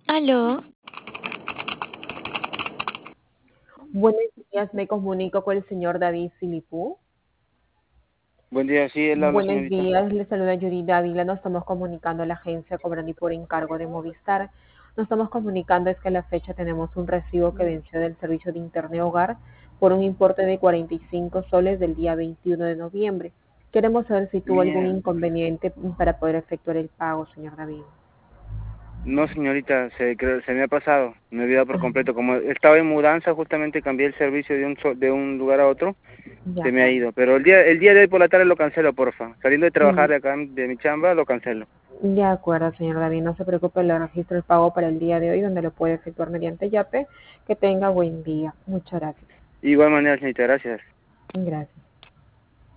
Aló, Buenos días, me comunico con el señor David Silipú. Buen día, sí, él habla, Buenos señorita. días, le saluda Yuri Dávila. Nos estamos comunicando a la agencia cobrando y por encargo de Movistar. Nos estamos comunicando es que a la fecha tenemos un recibo que venció del servicio de Internet Hogar por un importe de 45 soles del día 21 de noviembre. Queremos saber si tuvo algún Mira, inconveniente para poder efectuar el pago, señor David. no, señorita, se me ha pasado, me he olvidado por completo. Como estaba en mudanza, justamente cambié el servicio de un lugar a otro, De se me ha acuerdo. ido. Pero el día de hoy por la tarde lo cancelo, porfa. Saliendo de trabajar de acá, de mi chamba, lo cancelo. De acuerdo, señor David, no se preocupe, le registro el pago para el día de hoy, donde lo puede efectuar mediante YAPE. Que tenga buen día. Muchas gracias. Igual manera, señorita, gracias. Gracias.